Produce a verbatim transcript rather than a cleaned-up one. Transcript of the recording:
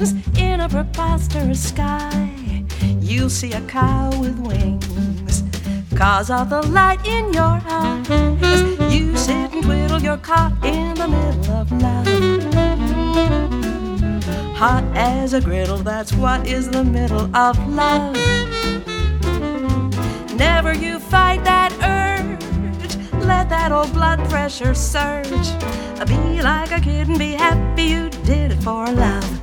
In a preposterous sky, you'll see a cow with wings. 'Cause of the light in your eyes, you sit and twiddle, you're caught in the middle of love. Hot as a griddle, that's what is the middle of love. Never you fight that urge, let that old blood pressure surge. Be like a kid and be happy you did it for love.